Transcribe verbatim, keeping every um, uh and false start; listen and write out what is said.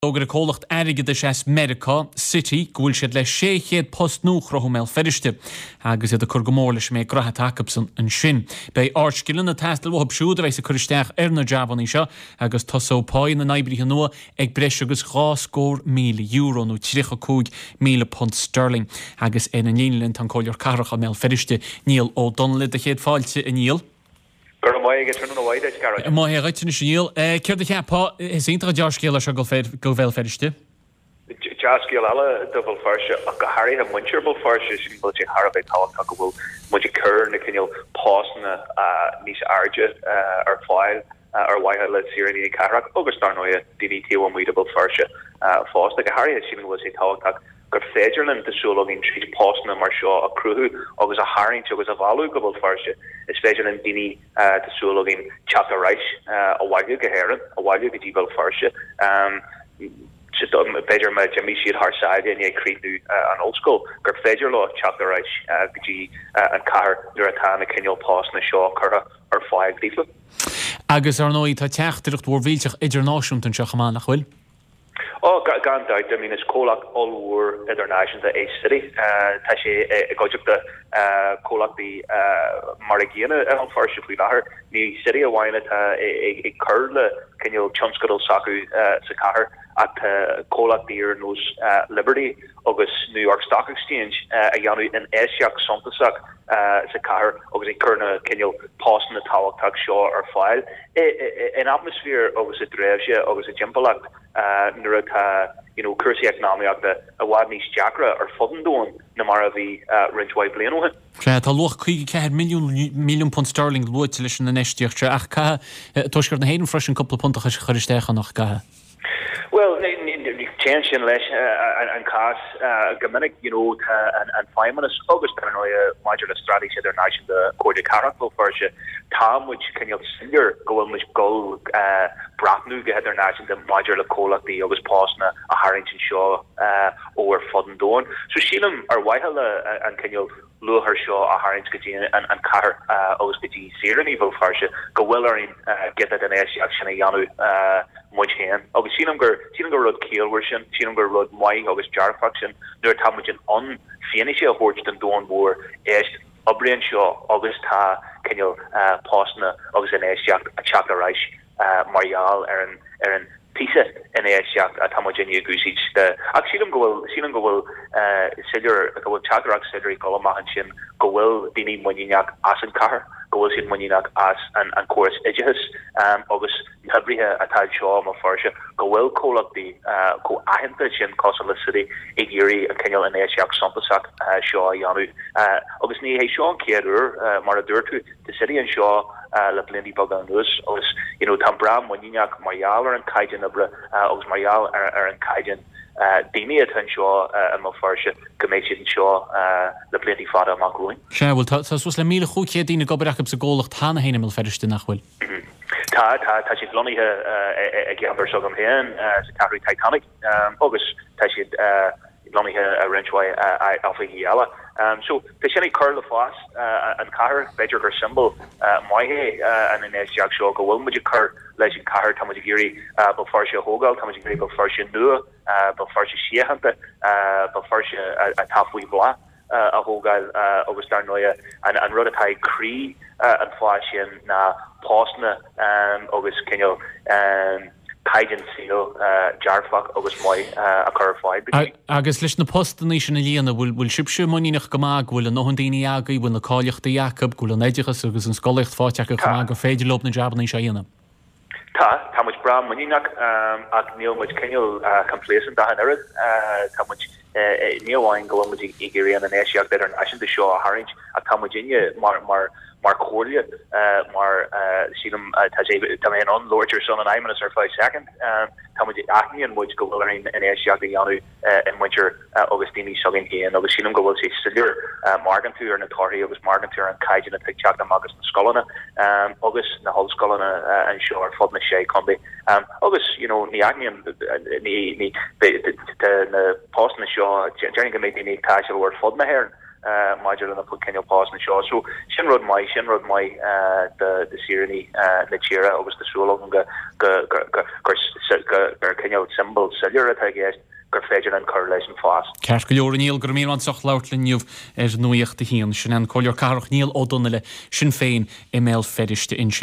Ógur a cólacht airige de seas America City gúil siad le séchéad post núchra mé feriste agus iad a chur go mór leis mé Graham Jacobson an sin. Bei áircillan na tastal bhab siúd éis a chuiristeach ar na Jabaní seo agus tosó páin na naibrithe nua ag breis agus gáscór míle euro nó trícha cúig míle pond sterling agus é na nílinn tan cóileor carach a mé feriste Níl ó Donlid a chéad fáilte a níl. Gur mai get run away that garage. Má hé reit na síl. Ceir de cheapá is intra dearcéal se go fér go bhfuil feriste. Jaskiel alle double first a go Harry ha muncherable first sin bud je Harvey talk go will moet je keur na kinjal pasna uh nís arge uh ar file uh, or why let's see any carak Augustar noya D V T one weedable first uh fast like Harry has sin was he talk gur féidirlinn de sulogin trí pasna mar seo a cruú agus a haring agus a valuable first is féidirlinn dini uh de sulogin chapter reich uh a wailu geheran a wailu gedibel first um just um better my Jimmy sheet har side and ye create new uh, an old school gur féidir law chapter reich uh g uh, and car duratana kenyo pasna seo cura or five diesel agus ar nóí tá teachtarcht bhór bhíteach idirnáisiúnt an seochaán nach bhfuil. Oh, gan doubt. I mean, it's Kolak all over international the A city. Uh, Tashi a gojuk the uh Kolak the uh Marigina on first if we got New city a wine at a a curl can you chunskadal saku uh sakar at uh Kolak the year knows uh Liberty August New York Stock Exchange uh a yanu in Esiak Sontasak uh sakar August Kurna can you pass in the Tawak tak shaw or file an atmosphere August a Drevia August a Jimpalak uh Nurata you know cursi economy of the a wadnish chakra or fudden doing namara the uh rinchway blino it tá loch chuig ceir milliún milliún pond sterling luit leis na neisteach ach ca tuisgur na héan freisin couple punta chuiristeach nach ga. Well, change in leis an cas gomininic you know an an five minutes August paranoia modular strategy international the Cordia Caracol first Tom which can you senior go in which go uh Bratnu get international the modular cola the August Pasna a Harrington Shaw uh over Fudden Dawn so Sheelam or Whitehall and can you Lure her show a Harrington Gajin and and Car uh August Gaji Sierra Evil first go Willerin uh get that an action a Yanu uh much hand August Sheelam gur Sheelam gur rud Keel version Sheelam gur rud Mai August Jar faction there Tamujin on finish a horch than Dawn War est Obrian Shaw August ha can you uh Pasna August an Asiak a chapter Reich uh Marial Aaron Aaron Tisa in Asiak at Tamujin Gusich the Sheelam go Sheelam go uh Sidger go Chadrak Sidri Golamahanchin go will Dini Munyak Asan Car go will Sid Munyak As and and chorus Ejihus um August Tabriha Atad Shaw ma Farsha go will call up the uh go Ahentachin Castle City Igiri and Kenyal and Asiak Sampasak uh Shaw Yanu uh August ni hey Shaw Kiadur uh Maradurtu the city and Shaw uh La Blindi Boganus August you know Tambram Munyak Marial and Kajan Abra uh August Marial and Kajan Uh, Dini at Shaw uh, and Mafarsha Commission Shaw uh, the plenty father Mark Ruin. Sure, well, so was le mile goed je Dini Goberach op zijn goal Hanna heen mil verste nach wel. Ta ta ta she's lonely uh a gamber so come here uh Secretary Titanic um August ta she uh lonely a wrenchway uh Alpha Yala um so the shiny curl of fast uh and car better her symbol uh my uh and then Jack Shaw go well would you cur legend car Tamajigiri uh before she Hogal Tamajigiri before she knew uh before she she had uh before she a halfway blah uh a Hogal uh Augustar Noya and and Rodatai Cree uh and fashion na Pasna um August Kenyo um Kajan seal uh Jarfak agus mai uh a clarified agus leis na postaní sin na líana bhfuil bhfuil sibse muí nach gomág bhfuil an nóhan daoine agaí bhfuil na cáileachta Jacob bhfuil an éideachas agus an scoileacht fáteach a gomág gur féidir lob na Jabaní sé dhéanam. Tá tá much bra muíach um ach níl much ceol uh complacent da hanad uh tá much níháin go mu igéí an Asiaach beidir an aisian de seo a Haring a tá Virginia mar mar Mark Cordia, uh, Mar uh, Sheelam Tajay Taman on Lorcher son and I'm in a five second. Um, Tamaji Acne and which go learning in Asiac Yanu in winter Augustini Sugging here and Augustinum go will say Silver Margantur and Atari August Margantur and Kajan and Tichak and August and Scolana um August the whole Scolana and Shore Fod Shay Combi um August you know the Acne and the the the post in the show Jenny can make the casual word Fod here Module na Kenyo Pass na Shaw. So sin rod mai sin rod mai the the Sirni na Chira agus the Solo ga ga ga Kenyo symbol cellular I guess gur féidir an correlation fast. Ceart go leor níl gur míon soch lautliniuh ar nuíocht a híon sin an coileor carach níl ó Donnelle sin féin email feriste in